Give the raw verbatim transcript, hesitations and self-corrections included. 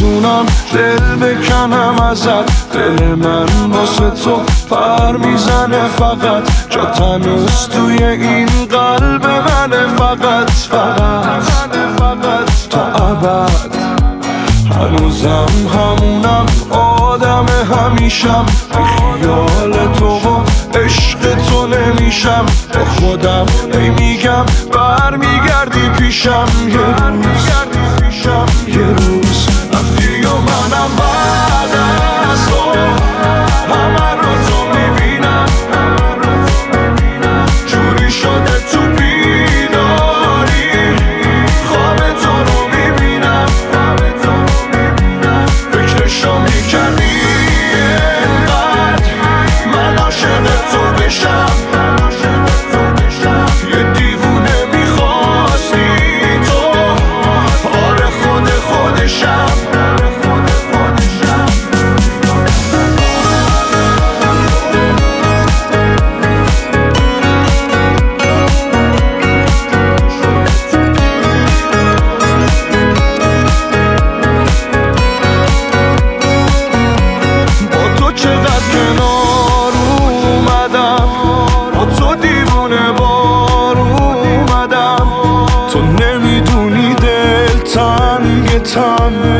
میتونم دل بکنم ازت. دل من واسه تو پر میزنه فقط، جا تنوز توی این قلب منه فقط فقط تا ابد. هنوزم همونم آدم همیشم، بی خیال تو و عشق تو نمیشم. با خودم هی میگم برمیگردی پیشم یه روز یه روز رفتی و منم بعد از تو همه رو تو میبینم. جوری شده تو بیداری خواب تو رو میبینم. فکرشو میکردی انقدر من عاشق تو بشم. یه دیوونه میخواستی تو، آره خود خودشم. Time